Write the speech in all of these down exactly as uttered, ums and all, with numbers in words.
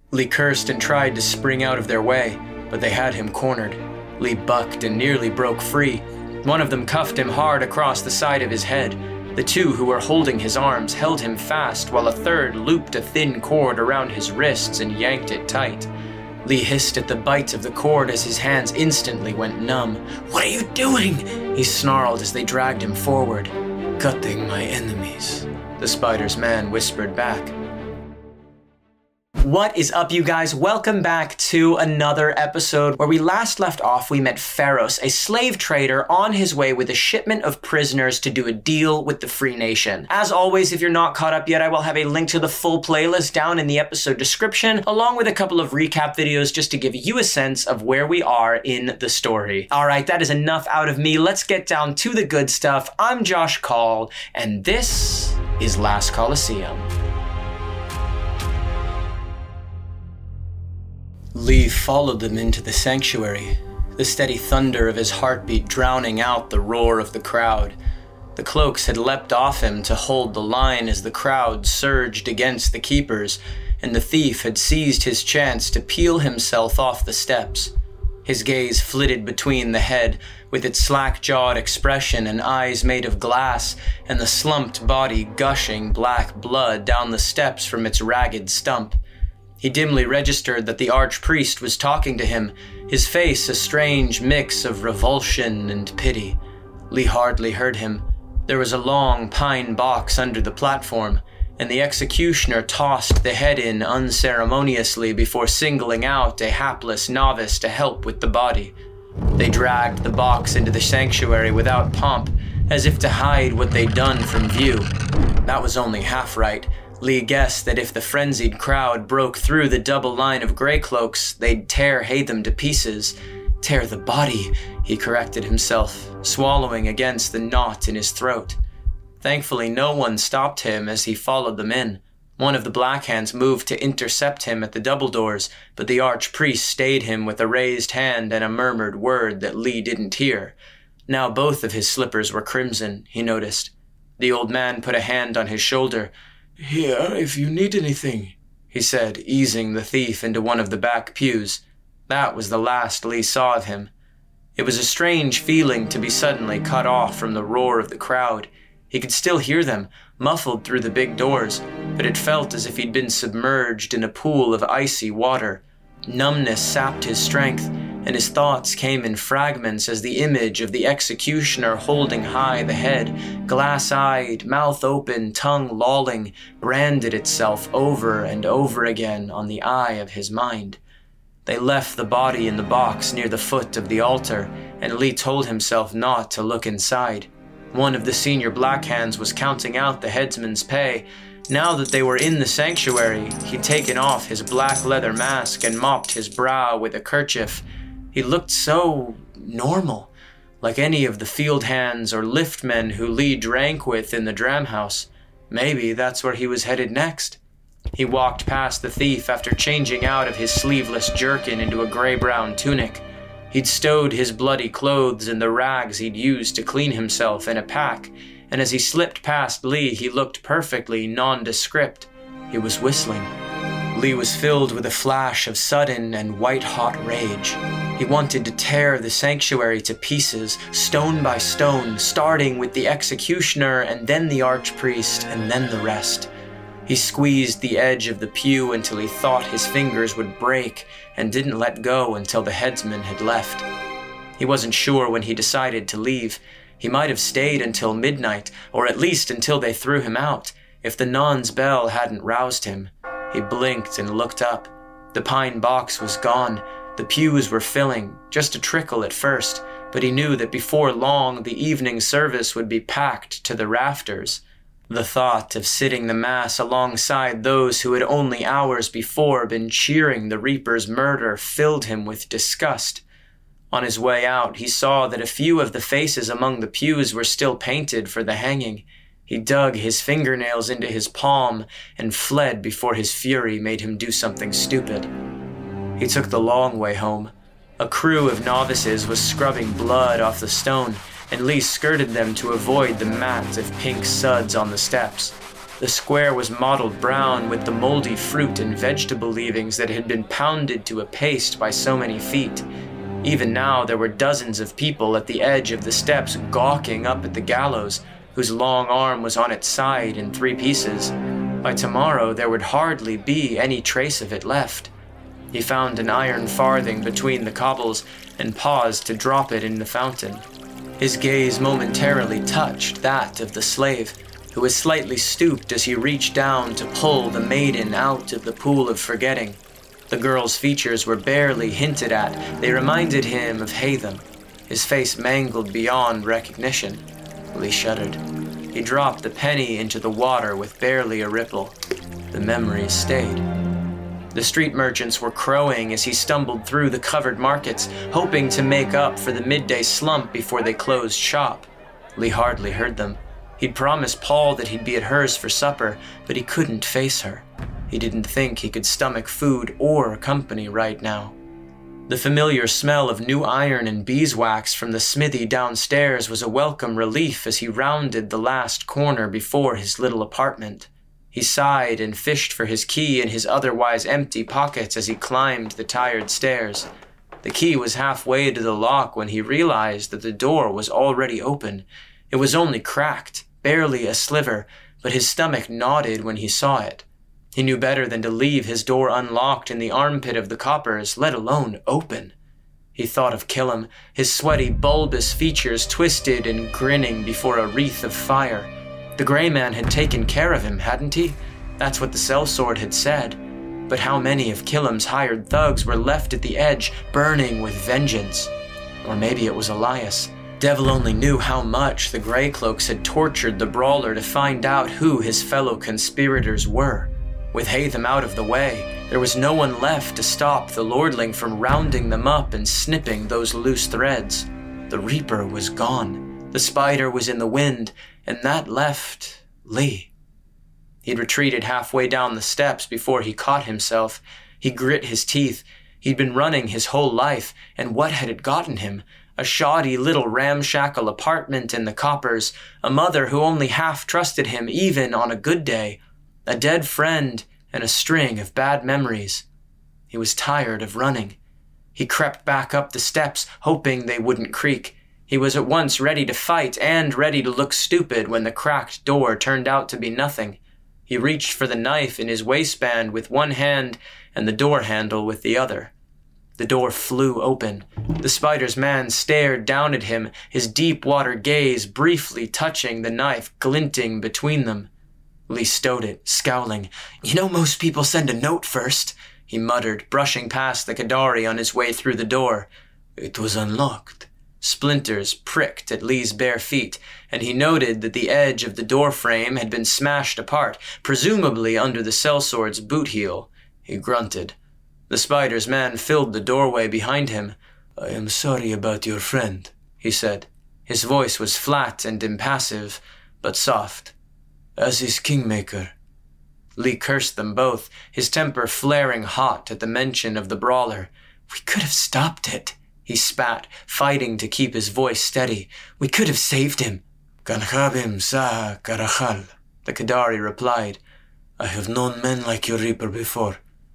Lee cursed and tried to spring out of their way, but they had him cornered. Lee bucked and nearly broke free. One of them cuffed him hard across the side of his head. The two who were holding his arms held him fast, while a third looped a thin cord around his wrists and yanked it tight. Lee hissed at the bite of the cord as his hands instantly went numb. "What are you doing?" he snarled as they dragged him forward. "Cutting my enemies," the spider's man whispered back. What is up, you guys? Welcome back to another episode. Where we last left off, we met Pharos, a slave trader on his way with a shipment of prisoners to do a deal with the Free Nation. As always, if you're not caught up yet, I will have a link to the full playlist down in the episode description, along with a couple of recap videos just to give you a sense of where we are in the story. Alright, that is enough out of me. Let's get down to the good stuff. I'm Josh Call, and this is Last Coliseum. Lee followed them into the sanctuary, the steady thunder of his heartbeat drowning out the roar of the crowd. The cloaks had leapt off him to hold the line as the crowd surged against the keepers, and the thief had seized his chance to peel himself off the steps. His gaze flitted between the head, with its slack-jawed expression and eyes made of glass, and the slumped body gushing black blood down the steps from its ragged stump. He dimly registered that the archpriest was talking to him, his face a strange mix of revulsion and pity. Lee hardly heard him. There was a long pine box under the platform, and the executioner tossed the head in unceremoniously before singling out a hapless novice to help with the body. They dragged the box into the sanctuary without pomp, as if to hide what they'd done from view. That was only half right. Lee guessed that if the frenzied crowd broke through the double line of gray cloaks, they'd tear Hatham to pieces. Tear the body, he corrected himself, swallowing against the knot in his throat. Thankfully, no one stopped him as he followed them in. One of the Blackhands moved to intercept him at the double doors, but the archpriest stayed him with a raised hand and a murmured word that Lee didn't hear. Now both of his slippers were crimson, he noticed. The old man put a hand on his shoulder. "Here, if you need anything," he said, easing the thief into one of the back pews. That was the last Lee saw of him. It was a strange feeling to be suddenly cut off from the roar of the crowd. He could still hear them, muffled through the big doors, but it felt as if he'd been submerged in a pool of icy water. Numbness sapped his strength, and his thoughts came in fragments as the image of the executioner holding high the head, glass-eyed, mouth open, tongue lolling, branded itself over and over again on the eye of his mind. They left the body in the box near the foot of the altar, and Lee told himself not to look inside. One of the senior Blackhands was counting out the headsman's pay. Now that they were in the sanctuary, he'd taken off his black leather mask and mopped his brow with a kerchief. He looked so normal, like any of the field hands or liftmen who Lee drank with in the dram house. Maybe that's where he was headed next. He walked past the thief after changing out of his sleeveless jerkin into a gray-brown tunic. He'd stowed his bloody clothes and the rags he'd used to clean himself in a pack, and as he slipped past Lee, he looked perfectly nondescript. He was whistling. Lee was filled with a flash of sudden and white-hot rage. He wanted to tear the sanctuary to pieces, stone by stone, starting with the executioner and then the archpriest and then the rest. He squeezed the edge of the pew until he thought his fingers would break and didn't let go until the headsman had left. He wasn't sure when he decided to leave. He might have stayed until midnight, or at least until they threw him out, if the non's bell hadn't roused him. He blinked and looked up. The pine box was gone. The pews were filling, just a trickle at first, but he knew that before long the evening service would be packed to the rafters. The thought of sitting the mass alongside those who had only hours before been cheering the Reaper's murder filled him with disgust. On his way out, he saw that a few of the faces among the pews were still painted for the hanging. He dug his fingernails into his palm and fled before his fury made him do something stupid. He took the long way home. A crew of novices was scrubbing blood off the stone, and Lee skirted them to avoid the mat of pink suds on the steps. The square was mottled brown with the moldy fruit and vegetable leavings that had been pounded to a paste by so many feet. Even now there were dozens of people at the edge of the steps gawking up at the gallows, whose long arm was on its side in three pieces. By tomorrow there would hardly be any trace of it left. He found an iron farthing between the cobbles and paused to drop it in the fountain. His gaze momentarily touched that of the slave, who was slightly stooped as he reached down to pull the maiden out of the pool of forgetting. The girl's features were barely hinted at. They reminded him of Hatham, his face mangled beyond recognition. Lee shuddered. He dropped the penny into the water with barely a ripple. The memories stayed. The street merchants were crowing as he stumbled through the covered markets, hoping to make up for the midday slump before they closed shop. Lee hardly heard them. He'd promised Paul that he'd be at hers for supper, but he couldn't face her. He didn't think he could stomach food or company right now. The familiar smell of new iron and beeswax from the smithy downstairs was a welcome relief as he rounded the last corner before his little apartment. He sighed and fished for his key in his otherwise empty pockets as he climbed the tired stairs. The key was halfway to the lock when he realized that the door was already open. It was only cracked, barely a sliver, but his stomach nodded when he saw it. He knew better than to leave his door unlocked in the armpit of the coppers, let alone open. He thought of Killam, his sweaty, bulbous features twisted and grinning before a wreath of fire. The gray man had taken care of him, hadn't he? That's what the sellsword had said. But how many of Killam's hired thugs were left at the edge, burning with vengeance? Or maybe it was Elias. Devil only knew how much the Greycloaks had tortured the brawler to find out who his fellow conspirators were. With Hatham out of the way, there was no one left to stop the lordling from rounding them up and snipping those loose threads. The Reaper was gone. The spider was in the wind, and that left Lee. He'd retreated halfway down the steps before he caught himself. He grit his teeth. He'd been running his whole life, and what had it gotten him? A shoddy little ramshackle apartment in the coppers, a mother who only half trusted him even on a good day, a dead friend, and a string of bad memories. He was tired of running. He crept back up the steps, hoping they wouldn't creak. He was at once ready to fight and ready to look stupid when the cracked door turned out to be nothing. He reached for the knife in his waistband with one hand and the door handle with the other. The door flew open. The spider's man stared down at him, his deep-water gaze briefly touching the knife glinting between them. Lee stowed it, scowling. "You know most people send a note first," he muttered, brushing past the Qadari on his way through the door. "It was unlocked." Splinters pricked at Lee's bare feet, and he noted that the edge of the door frame had been smashed apart, presumably under the sellsword's boot heel. He grunted. The spider's man filled the doorway behind him. "I am sorry about your friend," he said. His voice was flat and impassive, but soft. "As is Kingmaker." Lee cursed them both, his temper flaring hot at the mention of the brawler. "We could have stopped it," he spat, fighting to keep his voice steady. "We could have saved him." "Kanhabim sa karachal," the Qadari replied. "I have known men like your Reaper before.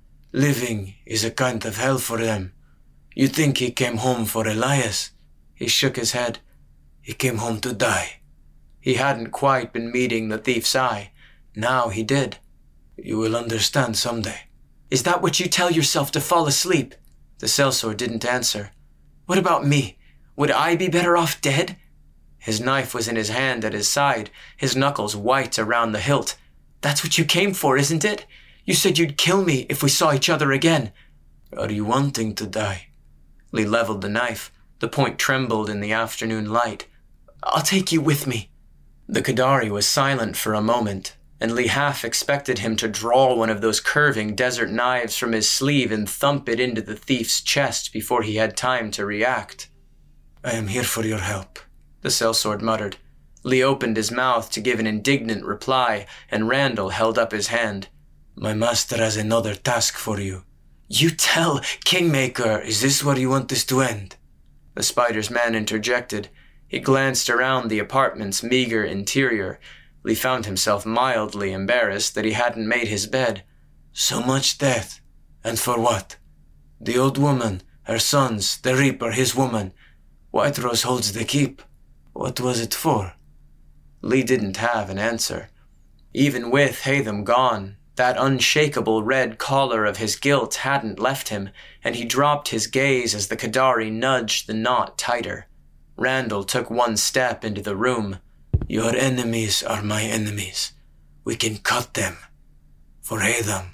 Living is a kind of hell for them. You think he came home for Elias?" He shook his head. "He came home to die." He hadn't quite been meeting the thief's eye. Now he did. "You will understand someday." "Is that what you tell yourself to fall asleep?" The sellsword didn't answer. "What about me? Would I be better off dead?" His knife was in his hand at his side, his knuckles white around the hilt. "That's what you came for, isn't it? You said you'd kill me if we saw each other again." "Are you wanting to die?" Lee leveled the knife. The point trembled in the afternoon light. "I'll take you with me." The Qadari was silent for a moment, and Lee half expected him to draw one of those curving desert knives from his sleeve and thump it into the thief's chest before he had time to react. "I am here for your help," the sellsword muttered. Lee opened his mouth to give an indignant reply, and Randall held up his hand. "My master has another task for you." "You tell Kingmaker, is this where you want this to end?" The spider's man interjected. He glanced around the apartment's meager interior. Lee found himself mildly embarrassed that he hadn't made his bed. So much death. And for what? The old woman, her sons, the Reaper, his woman. White Rose holds the keep. What was it for? Lee didn't have an answer. Even with Hatham gone, that unshakable red collar of his guilt hadn't left him, and he dropped his gaze as the Qadari nudged the knot tighter. Randall took one step into the room. Your enemies are my enemies. We can cut them. For Hatham.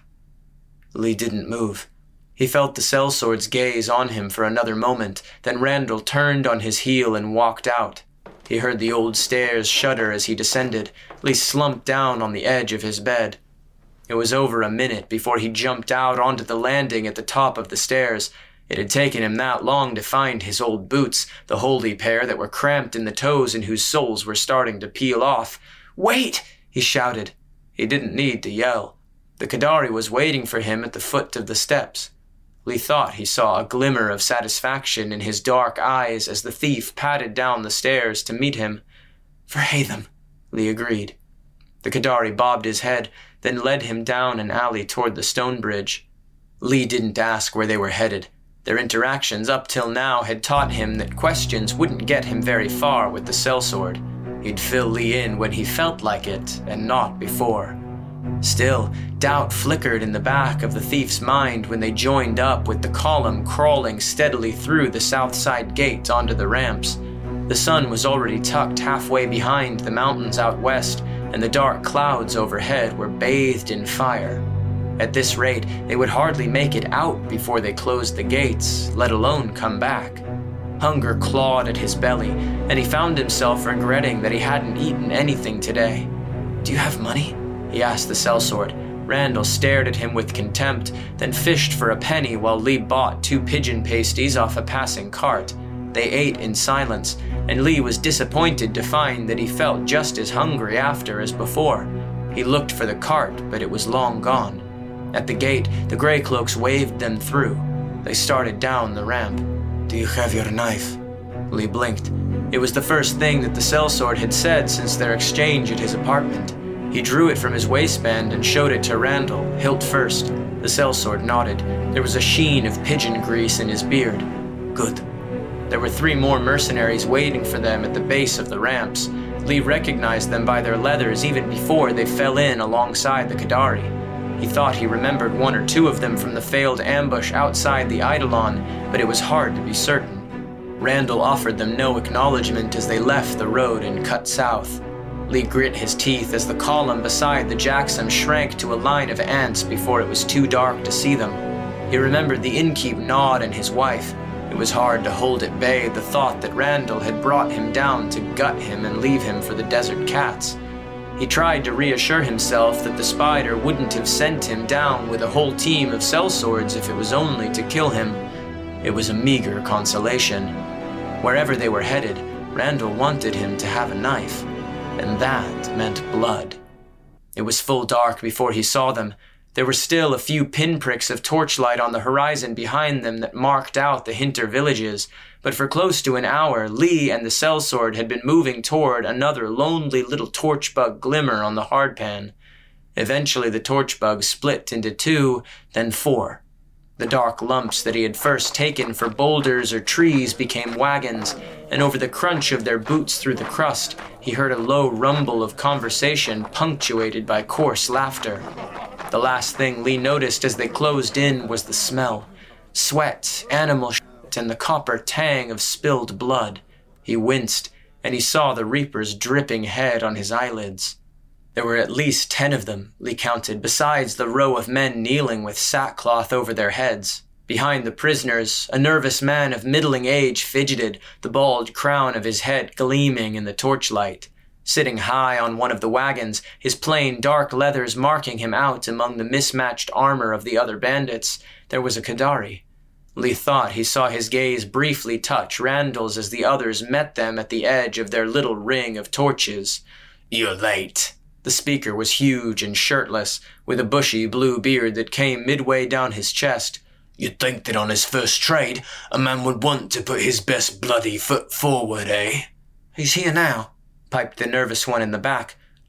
Lee didn't move. He felt the sellsword's gaze on him for another moment, then Randall turned on his heel and walked out. He heard the old stairs shudder as he descended. Lee slumped down on the edge of his bed. It was over a minute before he jumped out onto the landing at the top of the stairs. It had taken him that long to find his old boots, the holy pair that were cramped in the toes and whose soles were starting to peel off. "Wait!" he shouted. He didn't need to yell. The Qadari was waiting for him at the foot of the steps. Lee thought he saw a glimmer of satisfaction in his dark eyes as the thief padded down the stairs to meet him. "For Hatham," Lee agreed. The Qadari bobbed his head, then led him down an alley toward the stone bridge. Lee didn't ask where they were headed. Their interactions up till now had taught him that questions wouldn't get him very far with the sellsword. He'd fill Lee in when he felt like it, and not before. Still, doubt flickered in the back of the thief's mind when they joined up with the column crawling steadily through the south side gate onto the ramps. The sun was already tucked halfway behind the mountains out west, and the dark clouds overhead were bathed in fire. At this rate, they would hardly make it out before they closed the gates, let alone come back. Hunger clawed at his belly, and he found himself regretting that he hadn't eaten anything today. "Do you have money?" he asked the sellsword. Randall stared at him with contempt, then fished for a penny while Lee bought two pigeon pasties off a passing cart. They ate in silence, and Lee was disappointed to find that he felt just as hungry after as before. He looked for the cart, but it was long gone. At the gate, the Greycloaks waved them through. They started down the ramp. "Do you have your knife?" Lee blinked. It was the first thing that the sellsword had said since their exchange at his apartment. He drew it from his waistband and showed it to Randall, hilt first. The sellsword nodded. There was a sheen of pigeon grease in his beard. "Good." There were three more mercenaries waiting for them at the base of the ramps. Lee recognized them by their leathers even before they fell in alongside the Qadari. He thought he remembered one or two of them from the failed ambush outside the Eidolon, but it was hard to be certain. Randall offered them no acknowledgement as they left the road and cut south. Lee grit his teeth as the column beside the Jackson shrank to a line of ants before it was too dark to see them. He remembered the innkeep Nod and his wife. It was hard to hold at bay the thought that Randall had brought him down to gut him and leave him for the desert cats. He tried to reassure himself that the spider wouldn't have sent him down with a whole team of sellswords if it was only to kill him. It was a meager consolation. Wherever they were headed, Randall wanted him to have a knife, and that meant blood. It was full dark before he saw them. There were still a few pinpricks of torchlight on the horizon behind them that marked out the Hinter villages, but for close to an hour, Lee and the sellsword had been moving toward another lonely little torchbug glimmer on the hardpan. Eventually the torchbug split into two, then four. The dark lumps that he had first taken for boulders or trees became wagons, and over the crunch of their boots through the crust, he heard a low rumble of conversation punctuated by coarse laughter. The last thing Lee noticed as they closed in was the smell. Sweat, animal shit, and the copper tang of spilled blood. He winced, and he saw the Reaper's dripping head on his eyelids. There were at least ten of them, Lee counted, besides the row of men kneeling with sackcloth over their heads. Behind the prisoners, a nervous man of middling age fidgeted, the bald crown of his head gleaming in the torchlight. Sitting high on one of the wagons, his plain dark leathers marking him out among the mismatched armor of the other bandits, there was a Qadari. Lee thought he saw his gaze briefly touch Randall's as the others met them at the edge of their little ring of torches. "You're late." The speaker was huge and shirtless, with a bushy blue beard that came midway down his chest. "You'd think that on his first trade, a man would want to put his best bloody foot forward, eh?" "He's here now," piped the nervous one in the back.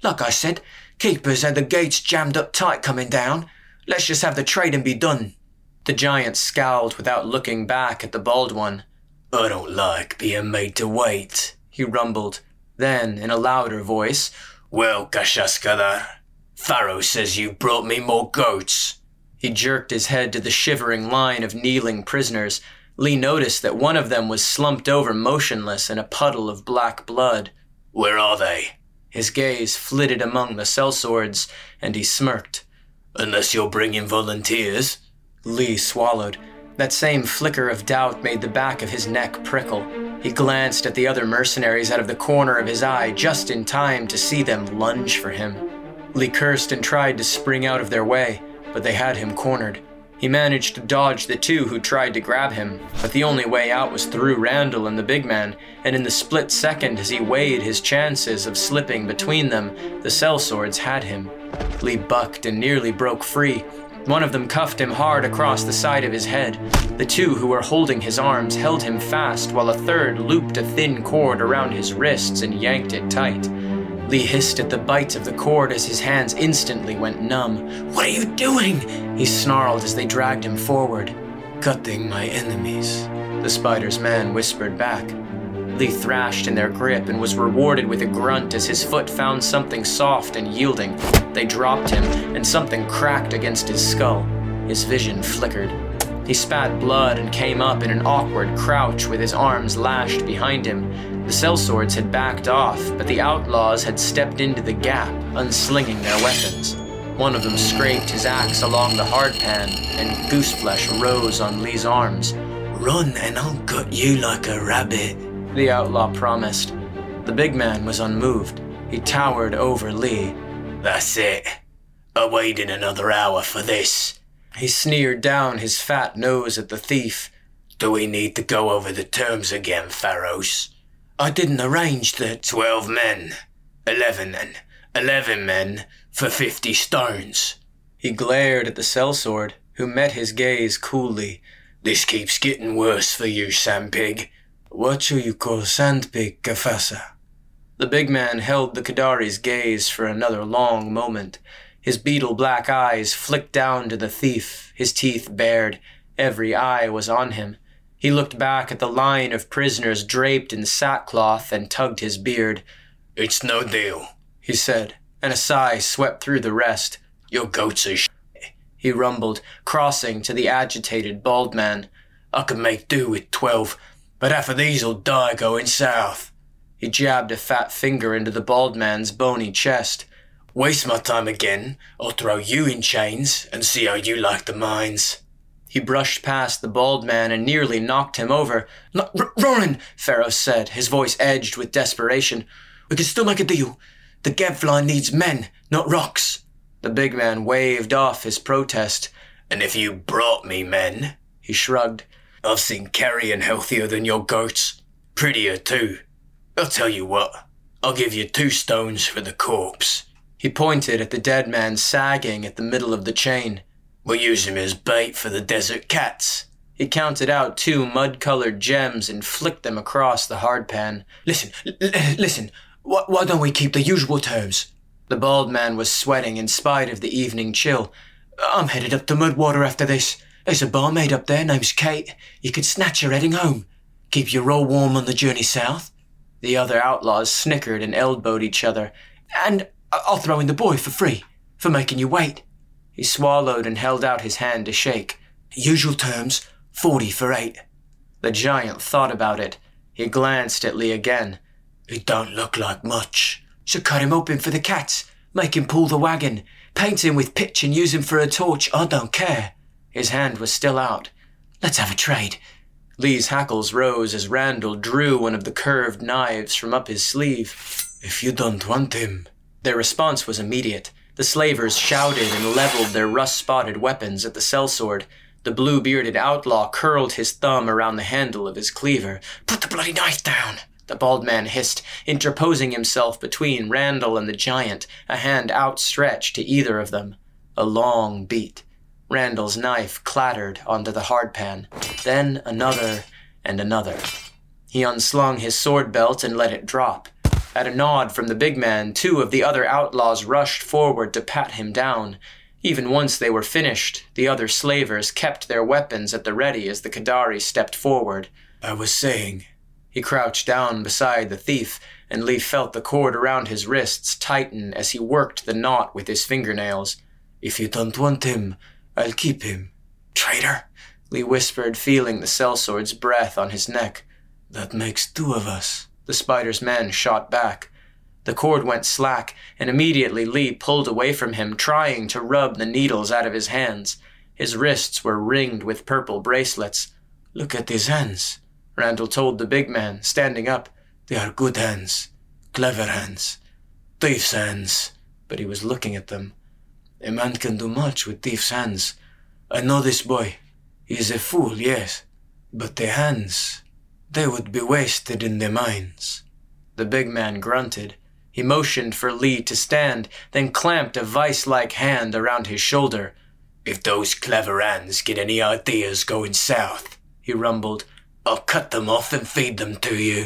Like I said, keepers had the gates jammed up tight coming down. Let's just have the trade and be done. The giant scowled without looking back at the bald one. I don't like being made to wait, he rumbled. Then, in a louder voice, Well, Gashaskadar, Pharaoh says you brought me more goats. He jerked his head to the shivering line of kneeling prisoners. Lee noticed that one of them was slumped over motionless in a puddle of black blood. Where are they? His gaze flitted among the sellswords, and he smirked. Unless you're bringing volunteers. Lee swallowed. That same flicker of doubt made the back of his neck prickle. He glanced at the other mercenaries out of the corner of his eye just in time to see them lunge for him. Lee cursed and tried to spring out of their way, but they had him cornered. He managed to dodge the two who tried to grab him, but the only way out was through Randall and the big man, and in the split second as he weighed his chances of slipping between them, the sellswords had him. Lee bucked and nearly broke free. One of them cuffed him hard across the side of his head. The two who were holding his arms held him fast while a third looped a thin cord around his wrists and yanked it tight. Lee hissed at the bites of the cord as his hands instantly went numb. What are you doing? He snarled as they dragged him forward. Cutting my enemies, the spider's man whispered back. Lee thrashed in their grip and was rewarded with a grunt as his foot found something soft and yielding. They dropped him, and something cracked against his skull. His vision flickered. He spat blood and came up in an awkward crouch with his arms lashed behind him. The sellswords had backed off, but the outlaws had stepped into the gap, unslinging their weapons. One of them scraped his axe along the hardpan, and gooseflesh rose on Lee's arms. Run and I'll gut you like a rabbit, the outlaw promised. The big man was unmoved. He towered over Lee. That's it. I waited another hour for this. He sneered down his fat nose at the thief. Do we need to go over the terms again, Pharaohs? I didn't arrange the twelve men, eleven and eleven men for fifty stones. He glared at the sellsword, who met his gaze coolly. This keeps getting worse for you, sandpig. What shall you call sandpig, Kafasa? The big man held the Kadari's gaze for another long moment. His beetle-black eyes flicked down to the thief, his teeth bared. Every eye was on him. He looked back at the line of prisoners draped in sackcloth and tugged his beard. It's no deal, he said, and a sigh swept through the rest. Your goats are sh*, he rumbled, crossing to the agitated bald man. I can make do with twelve, but half of these'll die going south. He jabbed a fat finger into the bald man's bony chest. Waste my time again, I'll throw you in chains and see how you like the mines. He brushed past the bald man and nearly knocked him over. No, R- Ronan, Pharaoh said, his voice edged with desperation. We can still make a deal. The Gevfly needs men, not rocks. The big man waved off his protest. And if you brought me men, he shrugged, I've seen carrion healthier than your goats. Prettier too. I'll tell you what, I'll give you two stones for the corpse. He pointed at the dead man sagging at the middle of the chain. We'll use him as bait for the desert cats. He counted out two mud-colored gems and flicked them across the hardpan. Listen, l- listen, why, why don't we keep the usual terms? The bald man was sweating in spite of the evening chill. I'm headed up to Mudwater after this. There's a barmaid up there named Kate. You could snatch her heading home. Keep your roll warm on the journey south. The other outlaws snickered and elbowed each other. And I'll throw in the boy for free, for making you wait. He swallowed and held out his hand to shake. Usual terms, forty for eight. The giant thought about it. He glanced at Lee again. It don't look like much. So cut him open for the cats. Make him pull the wagon. Paint him with pitch and use him for a torch. I don't care. His hand was still out. Let's have a trade. Lee's hackles rose as Randall drew one of the curved knives from up his sleeve. If you don't want him. Their response was immediate. The slavers shouted and leveled their rust-spotted weapons at the sellsword. The blue-bearded outlaw curled his thumb around the handle of his cleaver. Put the bloody knife down, the bald man hissed, interposing himself between Randall and the giant, a hand outstretched to either of them. A long beat. Randall's knife clattered onto the hardpan. Then another and another. He unslung his sword belt and let it drop. At a nod from the big man, two of the other outlaws rushed forward to pat him down. Even once they were finished, the other slavers kept their weapons at the ready as the Qadari stepped forward. I was saying... He crouched down beside the thief, and Lee felt the cord around his wrists tighten as he worked the knot with his fingernails. If you don't want him, I'll keep him. Traitor, Lee whispered, feeling the sellsword's breath on his neck. That makes two of us, the spider's man shot back. The cord went slack, and immediately Lee pulled away from him, trying to rub the needles out of his hands. His wrists were ringed with purple bracelets. Look at his hands, Randall told the big man, standing up. They are good hands, clever hands, thief's hands. But he was looking at them. A man can do much with thief's hands. I know this boy. He is a fool, yes, but the hands, they would be wasted in the mines. The big man grunted. He motioned for Lee to stand, then clamped a vice-like hand around his shoulder. If those clever hands get any ideas going south, he rumbled, I'll cut them off and feed them to you.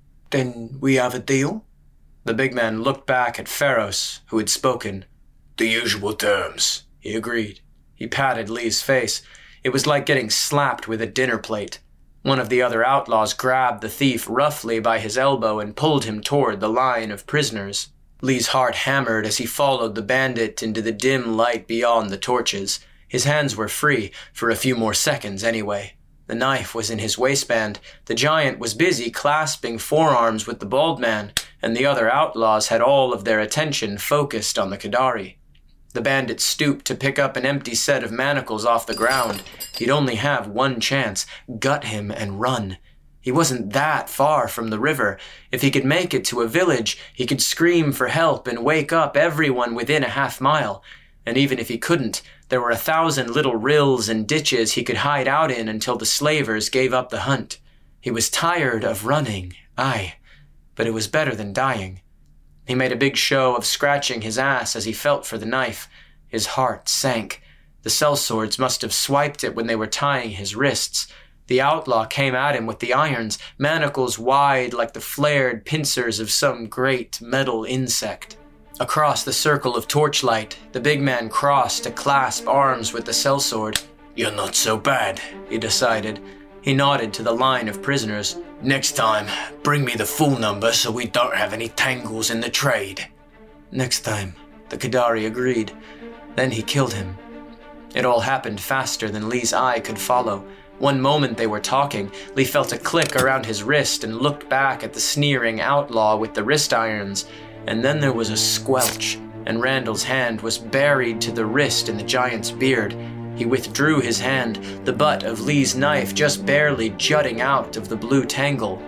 Then we have a deal? The big man looked back at Pharos, who had spoken. The usual terms, he agreed. He patted Lee's face. It was like getting slapped with a dinner plate. One of the other outlaws grabbed the thief roughly by his elbow and pulled him toward the line of prisoners. Lee's heart hammered as he followed the bandit into the dim light beyond the torches. His hands were free, for a few more seconds anyway. The knife was in his waistband. The giant was busy clasping forearms with the bald man, and the other outlaws had all of their attention focused on the Qadari. The bandit stooped to pick up an empty set of manacles off the ground. He'd only have one chance, gut him and run. He wasn't that far from the river. If he could make it to a village, he could scream for help and wake up everyone within a half mile. And even if he couldn't, there were a thousand little rills and ditches he could hide out in until the slavers gave up the hunt. He was tired of running, aye, but it was better than dying. He made a big show of scratching his ass as he felt for the knife. His heart sank. The sellswords must have swiped it when they were tying his wrists. The outlaw came at him with the irons, manacles wide like the flared pincers of some great metal insect. Across the circle of torchlight, the big man crossed to clasp arms with the sellsword. You're not so bad, he decided. He nodded to the line of prisoners. Next time, bring me the full number so we don't have any tangles in the trade. Next time, the Qadari agreed. Then he killed him. It all happened faster than Lee's eye could follow. One moment they were talking, Lee felt a click around his wrist and looked back at the sneering outlaw with the wrist irons. And then there was a squelch, and Randall's hand was buried to the wrist in the giant's beard. He withdrew his hand, the butt of Lee's knife just barely jutting out of the blue tangle.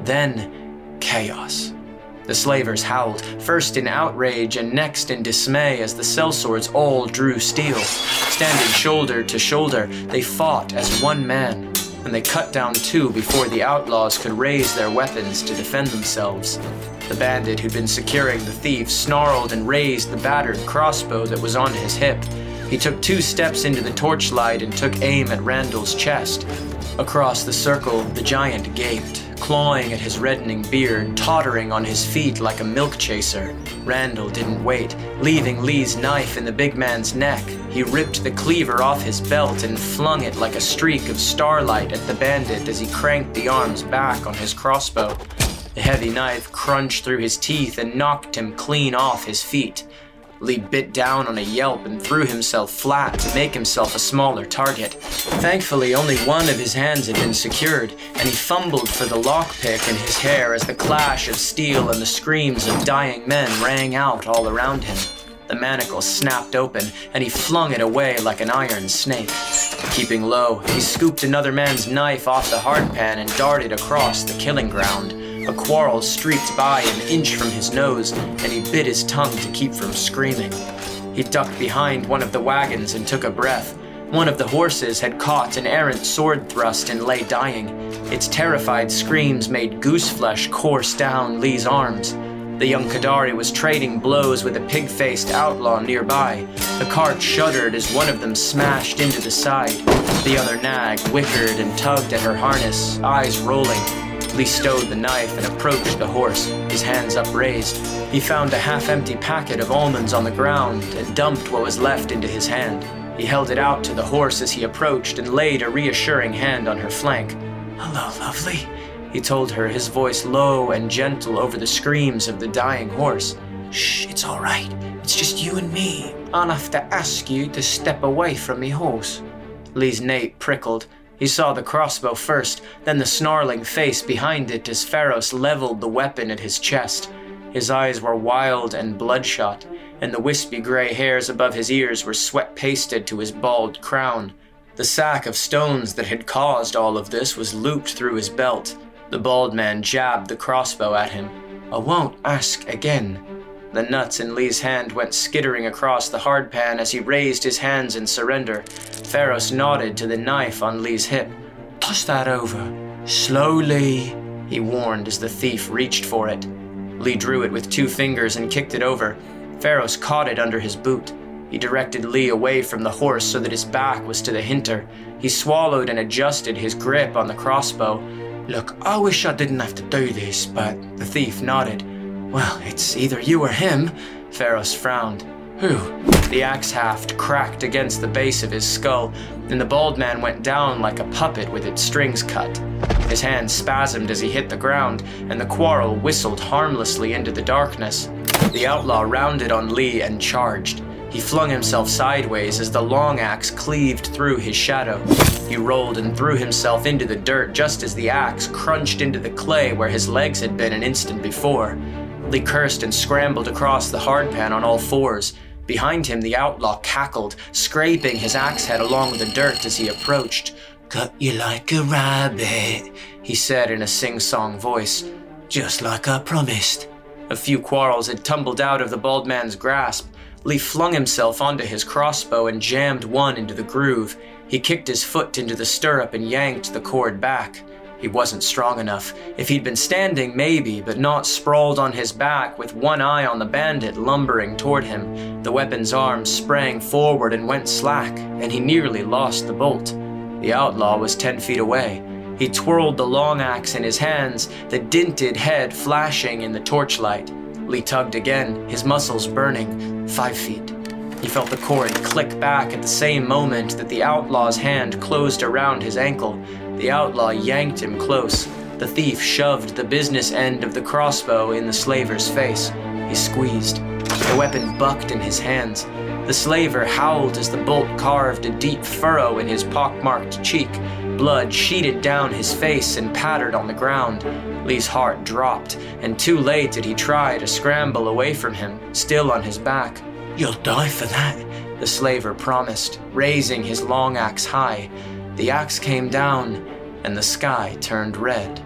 Then, chaos. The slavers howled, first in outrage and next in dismay as the sellswords all drew steel. Standing shoulder to shoulder, they fought as one man, and they cut down two before the outlaws could raise their weapons to defend themselves. The bandit who'd been securing the thief snarled and raised the battered crossbow that was on his hip. He took two steps into the torchlight and took aim at Randall's chest. Across the circle, the giant gaped, clawing at his reddening beard, tottering on his feet like a milk chaser. Randall didn't wait. Leaving Lee's knife in the big man's neck, he ripped the cleaver off his belt and flung it like a streak of starlight at the bandit as he cranked the arms back on his crossbow. The heavy knife crunched through his teeth and knocked him clean off his feet. Lee bit down on a yelp and threw himself flat to make himself a smaller target. Thankfully, only one of his hands had been secured, and he fumbled for the lockpick in his hair as the clash of steel and the screams of dying men rang out all around him. The manacle snapped open, and he flung it away like an iron snake. Keeping low, he scooped another man's knife off the hardpan and darted across the killing ground. A quarrel streaked by an inch from his nose, and he bit his tongue to keep from screaming. He ducked behind one of the wagons and took a breath. One of the horses had caught an errant sword thrust and lay dying. Its terrified screams made gooseflesh course down Lee's arms. The young Qadari was trading blows with a pig-faced outlaw nearby. The cart shuddered as one of them smashed into the side. The other nag whickered and tugged at her harness, eyes rolling. Lee stowed the knife and approached the horse. his hands upraised. He found a half-empty packet of almonds on the ground and dumped what was left into his hand. He held it out to the horse as he approached and laid a reassuring hand on her flank. "Hello, lovely," he told her, his voice low and gentle over the screams of the dying horse. "Shh, it's all right. It's just you and me." "I'll have to ask you to step away from me horse." Lee's nape prickled. He saw the crossbow first, then the snarling face behind it as Pharos leveled the weapon at his chest. His eyes were wild and bloodshot, and the wispy gray hairs above his ears were sweat-pasted to his bald crown. The sack of stones that had caused all of this was looped through his belt. The bald man jabbed the crossbow at him. "I won't ask again." The nuts in Lee's hand went skittering across the hardpan as he raised his hands in surrender. Pharos nodded to the knife on Lee's hip. "Toss that over. Slowly," he warned as the thief reached for it. Lee drew it with two fingers and kicked it over. Pharos caught it under his boot. He directed Lee away from the horse so that his back was to the hinter. He swallowed and adjusted his grip on the crossbow. "Look, I wish I didn't have to do this, but..." The thief nodded. "Well, it's either you or him." Pharos frowned. "Who?" The axe haft cracked against the base of his skull, and the bald man went down like a puppet with its strings cut. His hand spasmed as he hit the ground, and the quarrel whistled harmlessly into the darkness. The outlaw rounded on Lee and charged. He flung himself sideways as the long axe cleaved through his shadow. He rolled and threw himself into the dirt just as the axe crunched into the clay where his legs had been an instant before. Lee cursed and scrambled across the hardpan on all fours. Behind him, the outlaw cackled, scraping his axe head along the dirt as he approached. "Cut you like a rabbit," he said in a sing-song voice. "Just like I promised." A few quarrels had tumbled out of the bald man's grasp. Lee flung himself onto his crossbow and jammed one into the groove. He kicked his foot into the stirrup and yanked the cord back. He wasn't strong enough. If he'd been standing, maybe, but not sprawled on his back with one eye on the bandit lumbering toward him. The weapon's arms sprang forward and went slack, and he nearly lost the bolt. The outlaw was ten feet away. He twirled the long axe in his hands, the dinted head flashing in the torchlight. Lee tugged again, his muscles burning. Five feet. He felt the cord click back at the same moment that the outlaw's hand closed around his ankle. The outlaw yanked him close. The thief shoved the business end of the crossbow in the slaver's face. He squeezed. The weapon bucked in his hands. The slaver howled as the bolt carved a deep furrow in his pockmarked cheek. Blood sheeted down his face and pattered on the ground. Lee's heart dropped, and too late did he try to scramble away from him, still on his back. "You'll die for that," the slaver promised, raising his long axe high. The axe came down, and the sky turned red.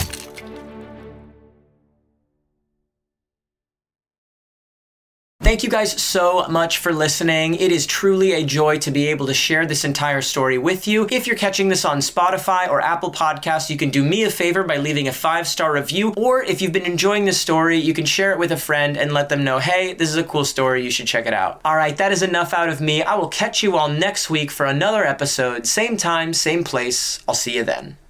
Thank you guys so much for listening. It is truly a joy to be able to share this entire story with you. If you're catching this on Spotify or Apple Podcasts, you can do me a favor by leaving a five-star review, or if you've been enjoying this story, you can share it with a friend and let them know, hey, this is a cool story, you should check it out. All right, that is enough out of me. I will catch you all next week for another episode. Same time, same place. I'll see you then.